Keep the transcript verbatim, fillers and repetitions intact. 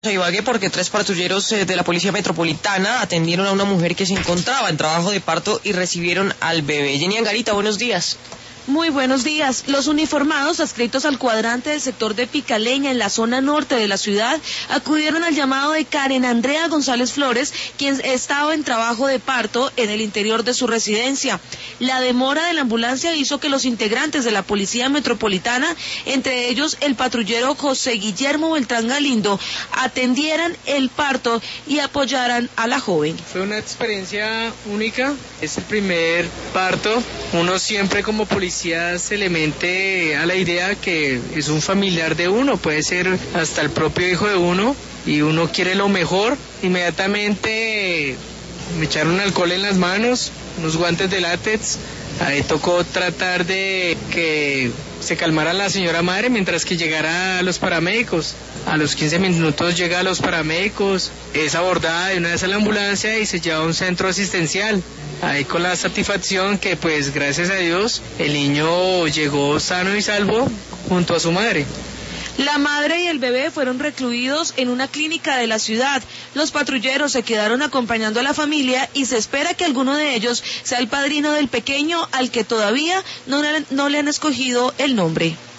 Ibagué porque tres patrulleros eh, de la Policía Metropolitana atendieron a una mujer que se encontraba en trabajo de parto y recibieron al bebé. Jenny Angarita, buenos días. Muy buenos días. Los uniformados adscritos al cuadrante del sector de Picaleña en la zona norte de la ciudad acudieron al llamado de Karen Andrea González Flores, quien estaba en trabajo de parto en el interior de su residencia. La demora de la ambulancia hizo que los integrantes de la Policía Metropolitana, entre ellos el patrullero José Guillermo Beltrán Galindo, atendieran el parto y apoyaran a la joven. Fue una experiencia única, es el primer parto. Uno siempre como policía se le mete a la idea que es un familiar de uno, puede ser hasta el propio hijo de uno, y uno quiere lo mejor. Inmediatamente me echaron alcohol en las manos, unos guantes de látex. Ahí tocó tratar de que se calmara la señora madre mientras que llegara a los paramédicos. A los quince minutos llega a los paramédicos, es abordada de una vez a la ambulancia y se lleva a un centro asistencial. Ahí con la satisfacción que pues gracias a Dios el niño llegó sano y salvo junto a su madre. La madre y el bebé fueron recluidos en una clínica de la ciudad. Los patrulleros se quedaron acompañando a la familia y se espera que alguno de ellos sea el padrino del pequeño, al que todavía no, no le han escogido el nombre.